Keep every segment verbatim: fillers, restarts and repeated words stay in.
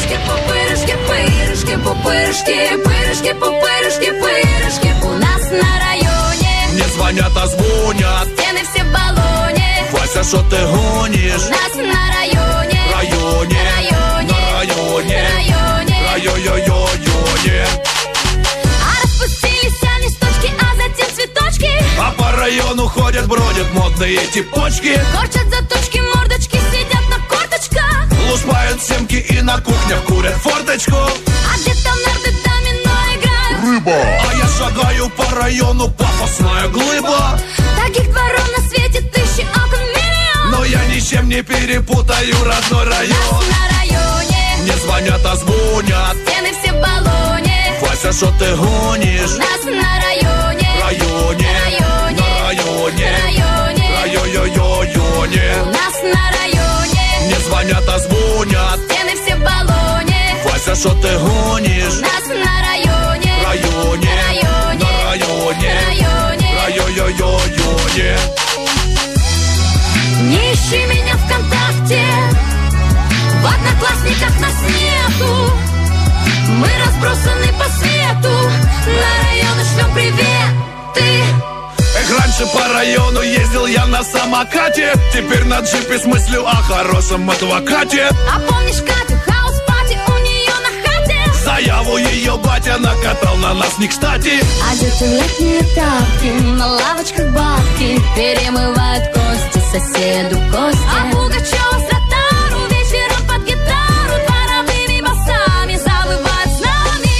пупырышки, пырышки, пупырышки, пырышки, пупырышки, пырышки. У нас на районе не звонят, а звонят. Стены все в баллоне. Вася, что ты гонишь? У нас на районе, районе, районе, на районе, районе, районе. А распустились листочки, а затем цветочки. А по району ходят, бродят модные типочки. Корчат заточки, мордочки, сидят на корточках. Лушпают семки и на кухнях курят форточку. А где-то в нарды домино играют. Рыба. А я шагаю по району, пафосная глыба. Таких дворов на свете тысячи, окон миллион. Но я ничем не перепутаю родной район. Нас на районе не звонят, а звонят. Стены все в баллоне. Вася, что ты гонишь? Нас на районе, районе, районе, на районе, районе, районе. У нас на районе не звонят, а звонят. Стены все в баллоне. Вася, что ты гонишь? Нас на районе, районе, районе, на районе, районе, районе. Не ищи меня ВКонтакте, в Одноклассниках нас нету. Мы разбросаны по свету, на районы шлем приветы. Эх, раньше по району ездил я на самокате. Теперь на джипе с мыслью о хорошем адвокате. А помнишь Катю, хаус-пати у нее на хате? Заяву ее батя накатал на нас не кстати. А дети в летние тапки, на лавочках бабки перемывают кости соседу кости. А Пугачева с ротару вечером под гитару дворовыми басами завывает с нами.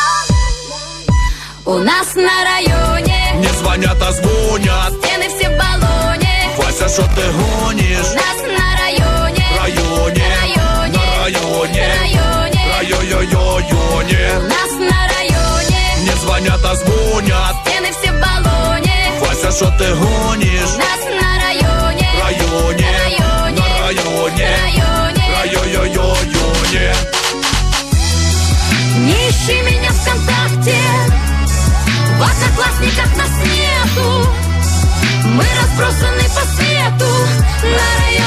У нас на районе не звонят, а звонят. Стены все в баллоне. Вася, что ты гонишь? У нас на районе, районе, районе, на районе, районе, районе. У нас на районе не звонят, а звонят. Стены все в баллоне. Вася, что ты гонишь? У нас на районе, районе, районе, на районе, районе, районе. Не ищи меня ВКонтакте, в Одноклассниках нас нету. Мы разбросаны по свету, на районе.